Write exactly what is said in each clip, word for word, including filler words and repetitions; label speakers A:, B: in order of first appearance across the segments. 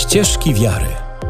A: Ścieżki wiary.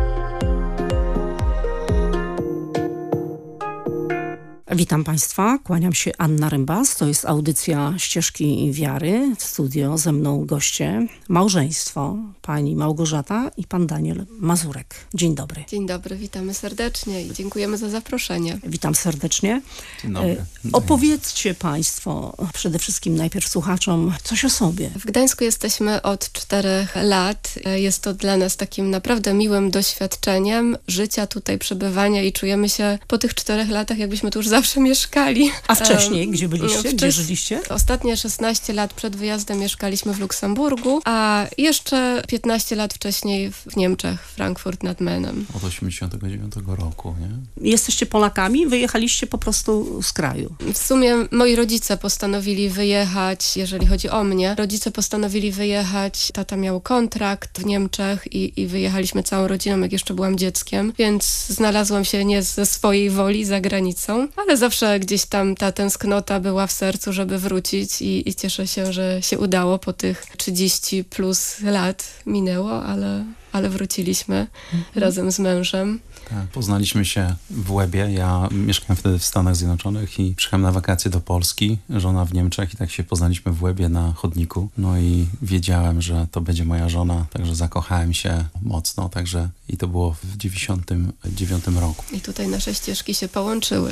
B: Witam Państwa, kłaniam się Anna Rembas, to jest audycja Ścieżki Wiary, w studio ze mną goście, małżeństwo, pani Małgorzata i pan Daniel Mazurek. Dzień dobry.
C: Dzień dobry, witamy serdecznie i dziękujemy za zaproszenie.
B: Witam serdecznie.
D: Dzień dobry.
B: E, opowiedzcie Państwo przede wszystkim najpierw słuchaczom coś o sobie.
C: W Gdańsku jesteśmy od czterech lat. Jest to dla nas takim naprawdę miłym doświadczeniem życia tutaj, przebywania i czujemy się po tych czterech latach, jakbyśmy tu już zawsze mieszkali.
B: A wcześniej, um, gdzie byliście?
C: Wczes-
B: gdzie żyliście?
C: Ostatnie szesnaście lat przed wyjazdem mieszkaliśmy w Luksemburgu, a jeszcze piętnaście lat wcześniej w Niemczech, Frankfurt nad Menem.
D: Od osiemdziesiątego dziewiątego roku, nie?
B: Jesteście Polakami? Wyjechaliście po prostu z kraju?
C: W sumie moi rodzice postanowili wyjechać, jeżeli chodzi o mnie. Rodzice postanowili wyjechać, tata miał kontrakt w Niemczech i, i wyjechaliśmy całą rodziną, jak jeszcze byłam dzieckiem, więc znalazłam się nie ze swojej woli za granicą, ale zawsze gdzieś tam ta tęsknota była w sercu, żeby wrócić i, i cieszę się, że się udało po tych trzydzieści plus lat minęło, ale, ale wróciliśmy mhm. razem z mężem.
D: Tak, poznaliśmy się w Łebie. Ja mieszkałem wtedy w Stanach Zjednoczonych i przyjechałem na wakacje do Polski, żona w Niemczech i tak się poznaliśmy w Łebie na chodniku. No i wiedziałem, że to będzie moja żona, także zakochałem się mocno, także i to było w dziewięćdziesiątym dziewiątym roku.
C: I tutaj nasze ścieżki się połączyły.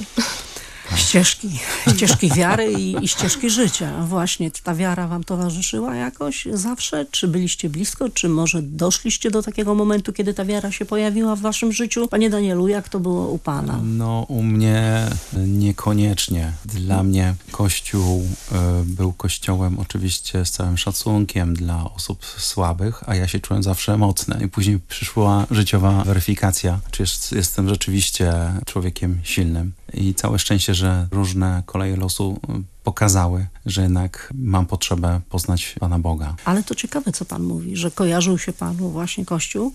B: Ścieżki, ścieżki wiary i, i ścieżki życia. Właśnie ta wiara wam towarzyszyła jakoś zawsze? Czy byliście blisko? Czy może doszliście do takiego momentu, kiedy ta wiara się pojawiła w waszym życiu? Panie Danielu, jak to było u pana?
D: No u mnie niekoniecznie. Dla mnie Kościół y, był kościołem oczywiście z całym szacunkiem dla osób słabych, a ja się czułem zawsze mocny. I później przyszła życiowa weryfikacja, czy jest, jestem rzeczywiście człowiekiem silnym. I całe szczęście, że różne koleje losu pokazały, że jednak mam potrzebę poznać Pana Boga.
B: Ale to ciekawe, co pan mówi, że kojarzył się panu właśnie Kościół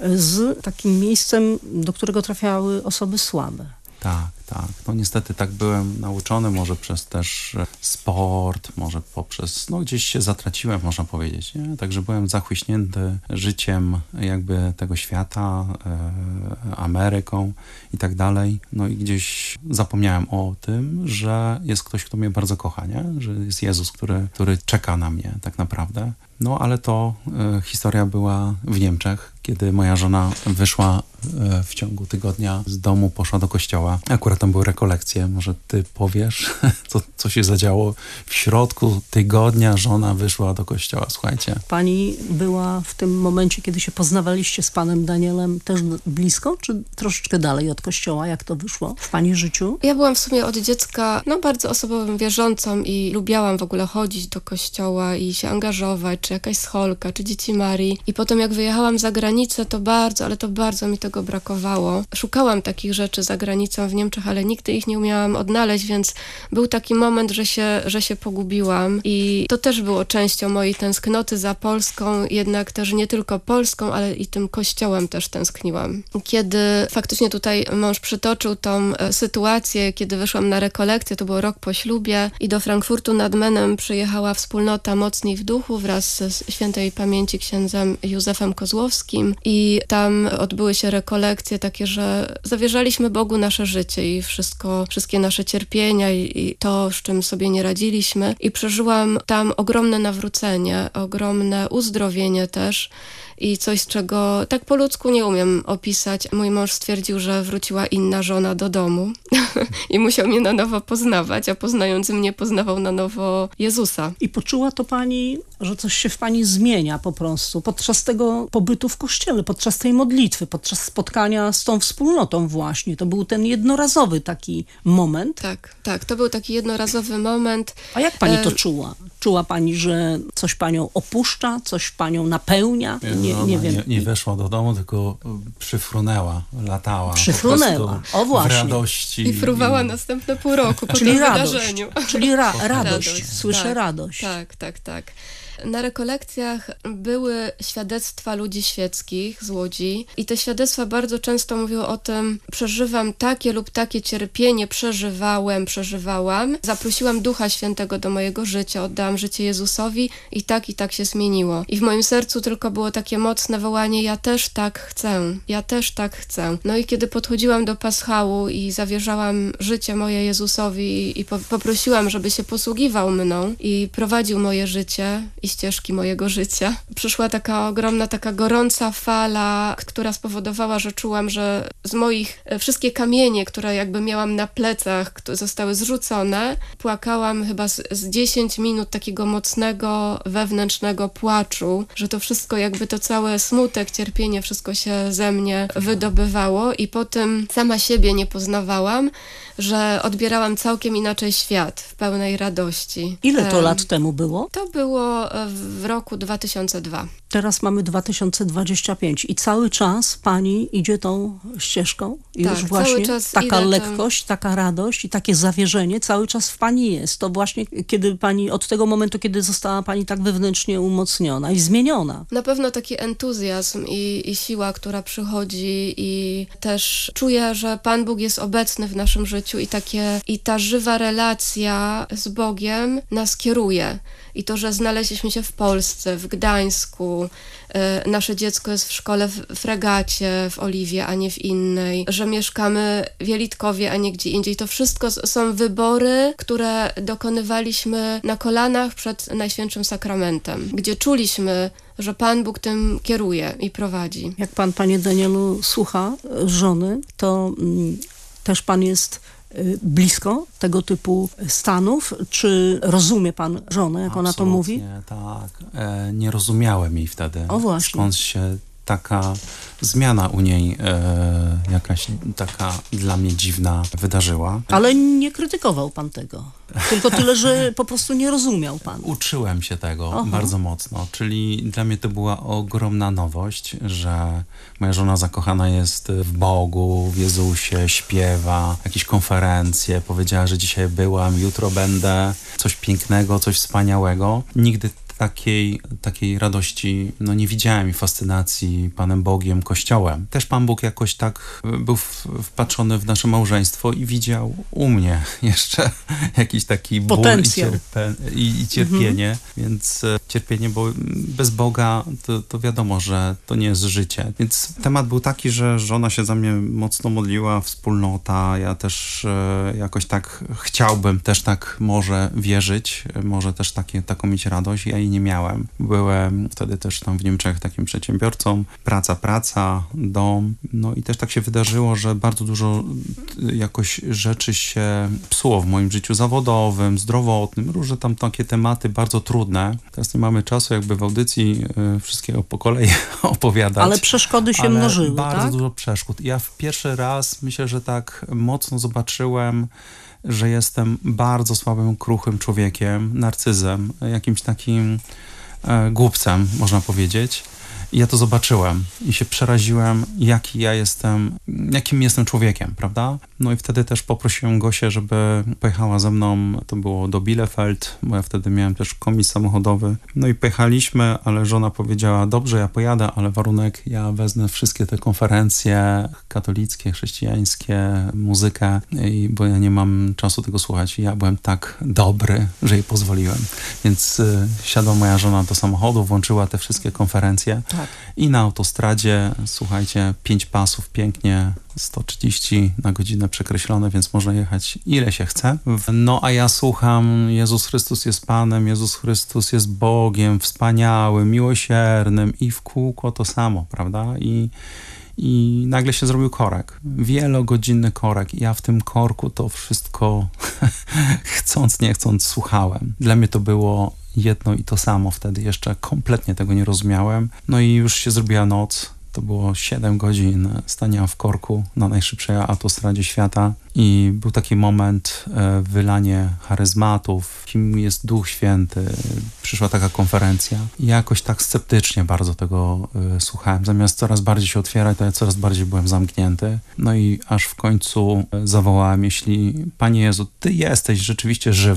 B: z takim miejscem, do którego trafiały osoby słabe.
D: Tak, tak. No niestety tak byłem nauczony, może przez też sport, może poprzez, no gdzieś się zatraciłem, można powiedzieć, nie? Także byłem zachłyśnięty życiem jakby tego świata, e, Ameryką i tak dalej. No i gdzieś zapomniałem o tym, że jest ktoś, kto mnie bardzo kocha, nie? Że jest Jezus, który, który czeka na mnie tak naprawdę. No ale to e, historia była w Niemczech, kiedy moja żona wyszła e, w ciągu tygodnia z domu, poszła do kościoła. Akurat tam były rekolekcje, może ty powiesz, co, co się zadziało. W środku tygodnia żona wyszła do kościoła, słuchajcie.
B: Pani była w tym momencie, kiedy się poznawaliście z panem Danielem, też blisko, czy troszeczkę dalej od kościoła? Jak to wyszło w pani życiu?
C: Ja byłam w sumie od dziecka no bardzo osobową wierzącą i lubiałam w ogóle chodzić do kościoła i się angażować, czy jakaś scholka, czy Dzieci Marii. I potem jak wyjechałam za granicę, to bardzo, ale to bardzo mi tego brakowało. Szukałam takich rzeczy za granicą w Niemczech, ale nigdy ich nie umiałam odnaleźć, więc był taki moment, że się, że się pogubiłam i to też było częścią mojej tęsknoty za Polską, jednak też nie tylko Polską, ale i tym kościołem też tęskniłam. Kiedy faktycznie tutaj mąż przytoczył tą e, sytuację, kiedy wyszłam na rekolekcję, to było rok po ślubie i do Frankfurtu nad Menem przyjechała wspólnota Mocni w Duchu wraz ze świętej pamięci księdzem Józefem Kozłowskim i tam odbyły się rekolekcje takie, że zawierzaliśmy Bogu nasze życie i wszystko, wszystkie nasze cierpienia i, i to, z czym sobie nie radziliśmy i przeżyłam tam ogromne nawrócenie, ogromne uzdrowienie też i coś, z czego tak po ludzku nie umiem opisać. Mój mąż stwierdził, że wróciła inna żona do domu i musiał mnie na nowo poznawać, a poznając mnie poznawał na nowo Jezusa.
B: I poczuła to pani, że coś się w pani zmienia po prostu podczas tego pobytu w kościele, podczas tej modlitwy, podczas spotkania z tą wspólnotą właśnie. To był ten jednorazowy taki moment.
C: Tak, tak. To był taki jednorazowy moment.
B: A jak pani to czuła? Czuła pani, że coś panią opuszcza, coś panią napełnia? Nie,
D: nie,
B: nie wiem.
D: Nie, nie weszła do domu, tylko przyfrunęła, latała.
B: Przyfrunęła, o właśnie.
D: W radości.
C: I fruwała i... następne pół roku po
B: czyli
C: tym
B: radość,
C: wydarzeniu.
B: Czyli ra- radość,
C: radość.
B: słyszę
C: tak,
B: radość.
C: Tak, tak, tak. Na rekolekcjach były świadectwa ludzi świeckich z Łodzi i te świadectwa bardzo często mówiły o tym, przeżywam takie lub takie cierpienie, przeżywałem, przeżywałam, zaprosiłam Ducha Świętego do mojego życia, oddałam życie Jezusowi i tak i tak się zmieniło. I w moim sercu tylko było takie mocne wołanie, ja też tak chcę, ja też tak chcę. No i kiedy podchodziłam do paschału i zawierzałam życie moje Jezusowi i po- poprosiłam, żeby się posługiwał mną i prowadził moje życie i ścieżki mojego życia, przyszła taka ogromna, taka gorąca fala, która spowodowała, że czułam, że z moich e, wszystkie kamienie, które jakby miałam na plecach, które zostały zrzucone, płakałam chyba z, z dziesięć minut takiego mocnego, wewnętrznego płaczu, że to wszystko jakby to całe smutek, cierpienie, wszystko się ze mnie wydobywało i po tym sama siebie nie poznawałam, że odbierałam całkiem inaczej świat w pełnej radości.
B: Ile to
C: Em,
B: lat temu było?
C: To było e, w roku dwa tysiące drugi.
B: Teraz mamy dwa tysiące dwudziesty piąty i cały czas pani idzie tą ścieżką? I
C: Tak,
B: już
C: cały
B: właśnie
C: czas
B: taka
C: idę tą-
B: lekkość, taka radość i takie zawierzenie cały czas w pani jest. To właśnie kiedy pani, od tego momentu, kiedy została pani tak wewnętrznie umocniona i zmieniona.
C: Na pewno taki entuzjazm i, i siła, która przychodzi i też czuję, że Pan Bóg jest obecny w naszym życiu i takie i ta żywa relacja z Bogiem nas kieruje. I to, że znaleźliśmy się w Polsce, w Gdańsku, e, nasze dziecko jest w szkole w, w Regacie, w Oliwie, a nie w innej, że mieszkamy w Jelitkowie, a nie gdzie indziej. To wszystko s- są wybory, które dokonywaliśmy na kolanach przed Najświętszym Sakramentem, gdzie czuliśmy, że Pan Bóg tym kieruje i prowadzi.
B: Jak pan, panie Danielu, słucha żony, to mm, też pan jest y, blisko tego typu stanów? Czy rozumie pan żonę, jak ona to mówi?
D: Absolutnie, tak. E, nie rozumiałem jej wtedy.
B: O, właśnie.
D: Skąd się taka zmiana u niej e, jakaś taka dla mnie dziwna wydarzyła.
B: Ale nie krytykował pan tego. Tylko tyle, że po prostu nie rozumiał pan.
D: Uczyłem się tego
B: Aha.
D: bardzo mocno, czyli dla mnie to była ogromna nowość, że moja żona zakochana jest w Bogu, w Jezusie, śpiewa, jakieś konferencje, powiedziała, że dzisiaj byłam, jutro będę, coś pięknego, coś wspaniałego. Nigdy takiej, takiej radości no, nie widziałem i fascynacji Panem Bogiem, Kościołem. Też Pan Bóg jakoś tak był w, wpatrzony w nasze małżeństwo i widział u mnie jeszcze jakiś taki ból i,
B: Potencjał.
D: cierpe, i, i cierpienie, więc e, cierpienie, bo bez Boga to, to wiadomo, że to nie jest życie. Więc temat był taki, że żona się za mnie mocno modliła, wspólnota, ja też e, jakoś tak chciałbym też tak może wierzyć, może też takie, taką mieć radość. Ja jej nie miałem. Byłem wtedy też tam w Niemczech takim przedsiębiorcą. Praca, praca, dom. No i też tak się wydarzyło, że bardzo dużo jakoś rzeczy się psuło w moim życiu zawodowym, zdrowotnym, różne tam takie tematy bardzo trudne. Teraz nie mamy czasu jakby w audycji y, wszystkiego po kolei opowiadać.
B: Ale przeszkody się
D: ale
B: mnożyły,
D: bardzo
B: tak?
D: dużo przeszkód. Ja w pierwszy raz myślę, że tak mocno zobaczyłem, że jestem bardzo słabym, kruchym człowiekiem, narcyzem, jakimś takim e, głupcem, można powiedzieć. I ja to zobaczyłem i się przeraziłem, jaki ja jestem, jakim jestem człowiekiem, prawda? No i wtedy też poprosiłem Gosię, żeby pojechała ze mną, to było do Bielefeld, bo ja wtedy miałem też komis samochodowy. No i pojechaliśmy, ale żona powiedziała, dobrze, ja pojadę, ale warunek, ja wezmę wszystkie te konferencje katolickie, chrześcijańskie, muzykę, i, bo ja nie mam czasu tego słuchać. I ja byłem tak dobry, że jej pozwoliłem. Więc y, siadła moja żona do samochodu, włączyła te wszystkie konferencje.
B: Tak.
D: I na autostradzie, słuchajcie, pięć pasów, pięknie, sto trzydzieści na godzinę przekreślone, więc można jechać ile się chce. No a ja słucham, Jezus Chrystus jest Panem, Jezus Chrystus jest Bogiem, wspaniałym, miłosiernym i w kółko to samo, prawda? I, i nagle się zrobił korek, wielogodzinny korek. Ja w tym korku to wszystko chcąc, nie chcąc słuchałem. Dla mnie to było jedno i to samo wtedy, jeszcze kompletnie tego nie rozumiałem. No i już się zrobiła noc, to było siedem godzin stania w korku na najszybszej autostradzie świata i był taki moment, e, wylanie charyzmatów, kim jest Duch Święty, przyszła taka konferencja i jakoś tak sceptycznie bardzo tego e, słuchałem. Zamiast coraz bardziej się otwierać, to ja coraz bardziej byłem zamknięty. No i aż w końcu zawołałem, jeśli Panie Jezu, Ty jesteś rzeczywiście żywy,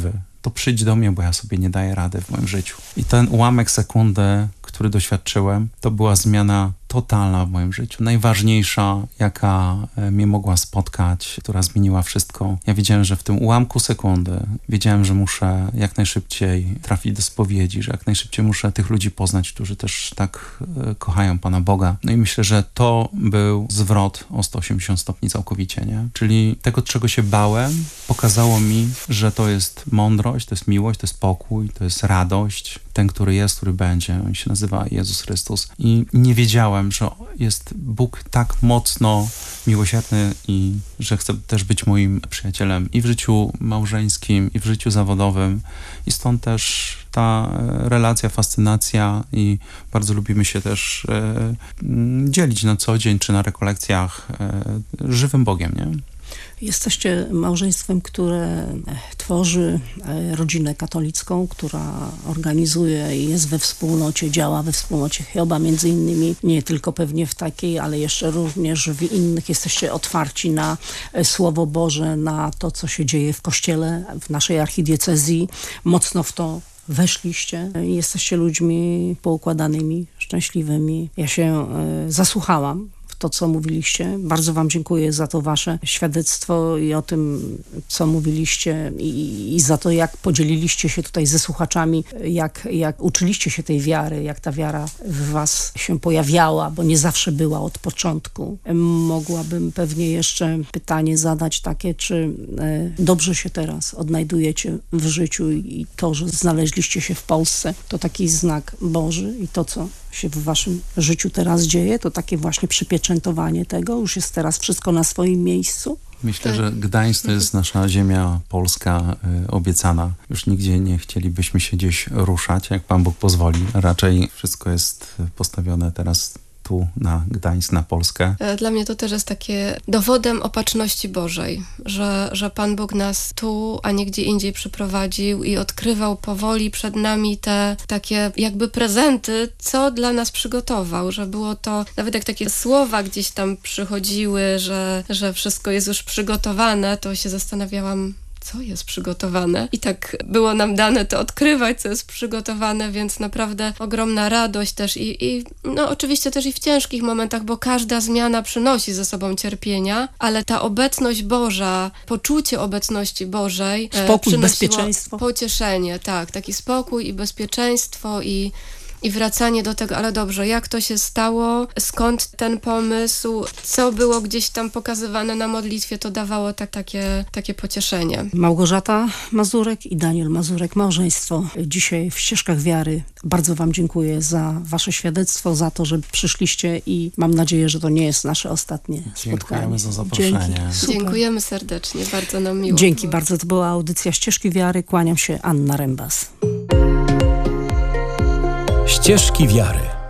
D: to przyjdź do mnie, bo ja sobie nie daję rady w moim życiu. I ten ułamek sekundy, który doświadczyłem, to była zmiana totalna w moim życiu. Najważniejsza, jaka mnie mogła spotkać, która zmieniła wszystko. Ja wiedziałem, że w tym ułamku sekundy, wiedziałem, że muszę jak najszybciej trafić do spowiedzi, że jak najszybciej muszę tych ludzi poznać, którzy też tak e, kochają Pana Boga. No i myślę, że to był zwrot o sto osiemdziesiąt stopni całkowicie, nie? Czyli tego, czego się bałem, pokazało mi, że to jest mądrość, to jest miłość, to jest pokój, to jest radość. Ten, który jest, który będzie. On się nazywa Jezus Chrystus. I nie wiedziałem, że jest Bóg tak mocno miłosierny i że chce też być moim przyjacielem i w życiu małżeńskim, i w życiu zawodowym. I stąd też ta relacja, fascynacja i bardzo lubimy się też e, dzielić na co dzień, czy na rekolekcjach e, żywym Bogiem, nie?
B: Jesteście małżeństwem, które tworzy rodzinę katolicką, która organizuje i jest we wspólnocie, działa we wspólnocie Hioba, między innymi, nie tylko pewnie w takiej, ale jeszcze również w innych. Jesteście otwarci na Słowo Boże, na to, co się dzieje w Kościele, w naszej archidiecezji. Mocno w to weszliście. Jesteście ludźmi poukładanymi, szczęśliwymi. Ja się y, zasłuchałam to, co mówiliście. Bardzo wam dziękuję za to wasze świadectwo i o tym, co mówiliście i, i za to, jak podzieliliście się tutaj ze słuchaczami, jak, jak uczyliście się tej wiary, jak ta wiara w was się pojawiała, bo nie zawsze była od początku. Mogłabym pewnie jeszcze pytanie zadać takie, czy e, dobrze się teraz odnajdujecie w życiu i to, że znaleźliście się w Polsce, to taki znak Boży i to, co się w waszym życiu teraz dzieje, to takie właśnie przypieczętowanie tego, już jest teraz wszystko na swoim miejscu.
D: Myślę, tak. że Gdańsk to jest nasza ziemia polska y, obiecana. Już nigdzie nie chcielibyśmy się gdzieś ruszać, jak Pan Bóg pozwoli. Raczej wszystko jest postawione teraz tu na Gdańsk, na Polskę.
C: Dla mnie to też jest takie dowodem opatrzności Bożej, że, że Pan Bóg nas tu, a nie gdzie indziej przyprowadził i odkrywał powoli przed nami te takie jakby prezenty, co dla nas przygotował, że było to, nawet jak takie słowa gdzieś tam przychodziły, że, że wszystko jest już przygotowane, to się zastanawiałam, co jest przygotowane. I tak było nam dane to odkrywać, co jest przygotowane, więc naprawdę ogromna radość też i, i no oczywiście też i w ciężkich momentach, bo każda zmiana przynosi ze sobą cierpienia, ale ta obecność Boża, poczucie obecności Bożej
B: spokój, bezpieczeństwo.
C: Pocieszenie, tak, taki spokój i bezpieczeństwo i I wracanie do tego, ale dobrze, jak to się stało, skąd ten pomysł, co było gdzieś tam pokazywane na modlitwie, to dawało tak, takie, takie pocieszenie.
B: Małgorzata Mazurek i Daniel Mazurek, małżeństwo dzisiaj w Ścieżkach Wiary. Bardzo wam dziękuję za wasze świadectwo, za to, że przyszliście i mam nadzieję, że to nie jest nasze ostatnie spotkanie.
D: Dziękujemy za zaproszenie.
B: Dzięki.
C: Dziękujemy serdecznie, bardzo nam miło.
B: Dzięki
C: było.
B: bardzo, to była audycja Ścieżki Wiary. Kłaniam się, Anna Rembas.
A: Ścieżki Wiary.